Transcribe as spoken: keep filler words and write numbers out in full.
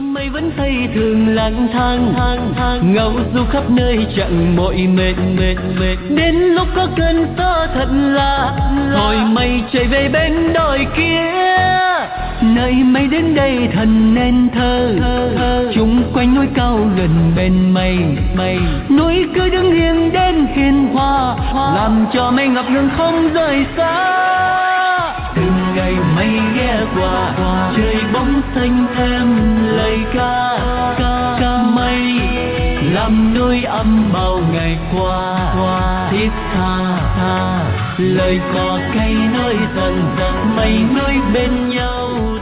mây vẫn thấy thường lang thang ngẫu du khắp nơi chẳng mỏi mệt mệt mệt đến lúc có cơn gió thật lạ thôi mây chạy về bên đồi kia nơi mây đến đây thần nên thơ chung quanh núi cao gần bên mây mây núi cứ đứng nghiêng đến hiền hòa làm cho mây ngập ngừng không rời xa. Từng ngày mây ghé qua trời bóng xanh thêm lời ca ca ca mây làm núi âm bao ngày qua thiết tha tha lời cò cây nói dần dần mây núi bên nhau.